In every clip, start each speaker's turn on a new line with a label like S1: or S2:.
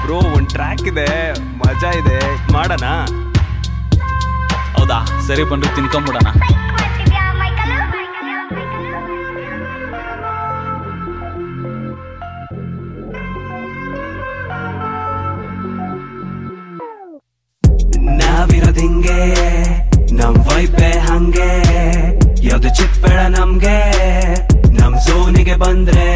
S1: Bro ಒಂದ್ track ಇದೆ, ಮಜಾ ಇದೆ, ಮಾಡೋಣ.
S2: ಹೌದಾ, ಸರಿ ಬನ್ರಿ ತಿನ್ಕೊಂಬಿಡೋಣ.
S3: ನಾವಿರೋದಿಂಗೆ ನಮ್ ವೈಪೆ ಹಂಗೆ, ಯಾವ್ದು ಚಿಪ್ಪೆಳ ನಮ್ಗೆ ನಮ್ ಝೋನಿಗೆ ಬಂದ್ರೆ.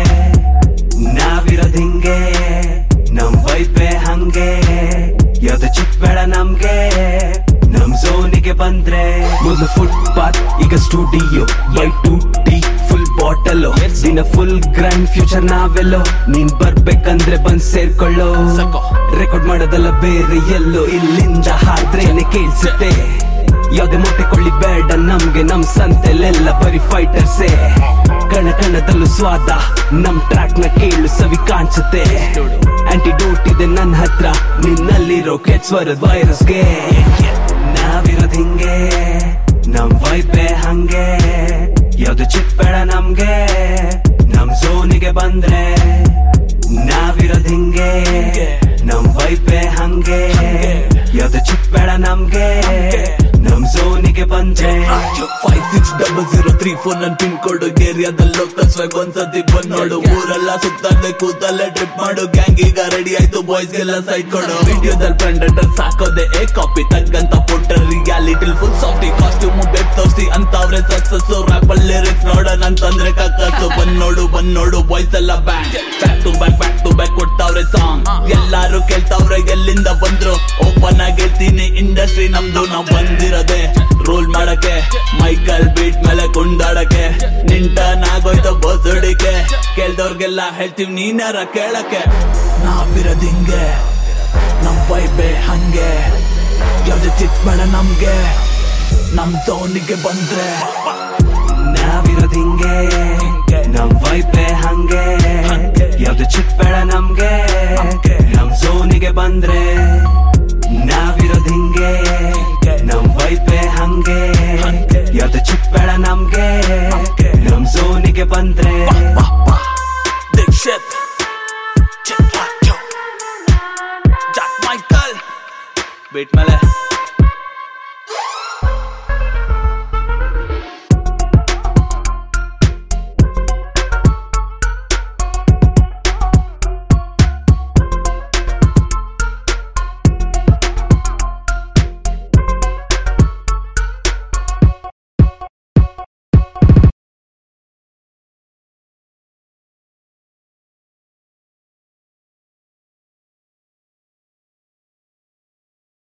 S3: ನಾವಿರೋದಿಂಗೆ ನಮ್ ವೈಪೆ ಹಂಗೆ, ಯಾವ್ದು ಚಿಪ್ಪೆಳ ನಮ್ಗೆ ನಮ್ ಝೋನಿಗೆ ಬಂದ್ರೆ. ಮೊದಲು ಫುಟ್ಪಾತ್ ಈಗ studio, by 2T full bottle, ದಿನ ಫುಲ್ ಗ್ರ್ಯಾಂಡ್ ಫ್ಯೂಚರ್ ನಾವೆಲ್ಲೋ. ನೀನ್ ಬರ್ಬೇಕಂದ್ರೆ ಬಂದ್ ಸೇರ್ಕೊಳ್ಳೋ, ರೆಕಾರ್ಡ್ ಮಾಡೋದಲ್ಲ ಬೇರೆ ಎಲ್ಲೋ, ಇಲ್ಲಿಂದ ಹಾಡ್ರೇನೆ ಕೇಳ್ಸುತ್ತೆ. ಯಾವ್ದೇ ಮೊಟ್ಟೆ ಕೊಳ್ಳಿ ಬೇಡ ನಮ್ಗೆ, ನಮ್ ಸಂತೆಲೆಲ್ಲ ಬರೀ ಫೈಟರ್ಸೇ. ಕಣ ಕಣದಲ್ಲೂ ಸ್ವಾದ, ನಮ್ ಟ್ರ್ಯಾಕ್ ನ ಕೇಳು ಸವಿ ಕಾಣಿಸುತ್ತೆ. ಆಂಟಿಡೋಟ್ ಇದೆ ನನ್ನ ಹತ್ರ, ನಿನ್ನಲ್ಲಿರೋ ಕೆಚ್ವರದ ವೈರಸ್ಗೆ. ನಾವಿರೋದ್ ಹಿಂಗೆ ನಮ್ ವೈಪೆ ಹಂಗೆ, ಯಾವ್ದು ಚಿಪ್ಪೆಳ ನಮ್ಗೆ ನಮ್ ಝೋನಿಗೆ ಬಂದ್ರೆ. ನಾವಿರೋದ್ ಹಿಂಗೆ ನಮ್ ವೈಪೆ ಹಂಗೆ, ಯಾವ್ದು ಚಿಪ್ಪೆಳ ನಮ್ಗೆ ನಮ್ ಝೋನಿಗೆ ಬಂದ್ರೆ.
S2: 560034 ನನ್ ಪಿನ್ ಕೋಡ್, ಏರಿಯಾದಲ್ಲಿ ಲೋಕಲ್ ಸ್ವಾಗ್ ಒಂದ್ಸತಿ ಬಂದ್ ನೋಡು. ಊರೆಲ್ಲ ಸುತ್ತಲ್ಲೇ ಕೂತಲ್ಲೇ ಟ್ರಿಪ್ ಮಾಡು, ಗ್ಯಾಂಗ್ ಈಗ ರೆಡಿ ಆಯ್ತು, ಬಾಯ್ಸ್ ಗೆಲ್ಲ ಸೈಡ್ ಕೊಡು. ವಿಡಿಯೋದಲ್ಲಿ ಪ್ರೆಂಡೇಟರ್ ಸಾಕೋದೆ ಕಾಪಿ ತಕ್ಕಂತ ಪುಟ್ಟ reality full softy costume bet ತೋರ್ಸಿ ಅಂತವ್ರೆ ಸಕ್ಸಸ್. ರ್ಯಾಪ್ ಅಲ್ಲಿ ಲಿರಿಕ್ಸ್ ನೋಡೋಣ ಅಂತಂದ್ರೆ ಕಕ್ಕಸ್ಸು. ಬಂದ್ ನೋಡು ಬಾಯ್ಸ್ ಎಲ್ಲ ಬ್ಯಾಕ್ ಟು ಬ್ಯಾಕ್ ಕೊಡ್ತಾವ್ರೆ ಸಾಂಗ್. ಎಲ್ಲಾರು ಕೇಳ್ತಾವ್ರೆ ಎಲ್ಲಿಂದ ಬಂದ್ರು, ಓಪನ್ ಆಗಿ ಹೇಳ್ತೀನಿ ಇಂಡಸ್ಟ್ರಿ ನಮ್ದು. ನಾವ್ ಬಂದಿರೋದೆ ರೂಲ್ ಮಾಡಕ್ಕೆ, ಮೈಕಲ್ ಬೀಟ್ ಮೇಲೆ ಕುಂದಾಡಕ್ಕೆ. ನಿಂಟನಾಗೋಯ್ತು ಬಸುಡಿಕೆ, ಕೇಳ್ದವ್ರಿಗೆಲ್ಲ ಹೇಳ್ತೀವಿ ನೀನಾರ ಕೇಳಕ್ಕೆ. ನಾವಿರೋದ್ ಹಿಂಗೆ ನಮ್ ವೈಬೆ ಹಂಗೆ, ಯಾವ್ದು ಚಿತ್ಬೇಡ ನಮ್ಗೆ ನಮ್ ಝೋನಿಗೆ ಬಂದ್ರೆ.
S3: ನಾವಿರೋದ್ ಹಿಂಗೆ ನಮ್ ವೈಪೆ ಹಂಗೆ, ಯಾವ್ದು ಚಿಪ್ಪೆಳ ನಮ್ಗೆ ನಮ್ ಝೋನಿಗೆ ಬಂದ್ರೆ. ನಾವಿರೋದ್ ಹಿಂಗೆ ನಮ್ ವೈಪೆ ಹಂಗೆ, ಯಾವ್ದು ಚಿಪ್ಪೆಳ ನಮ್ಗೆ ನಮ್ ಝೋನಿಗೆ ಬಂದ್ರೆ.
S2: ದೀಕ್ಷಿತ್ ಜಾಕ್ ಮೈಕಲ್ ಬೀಟ್ ಮೇಲೆ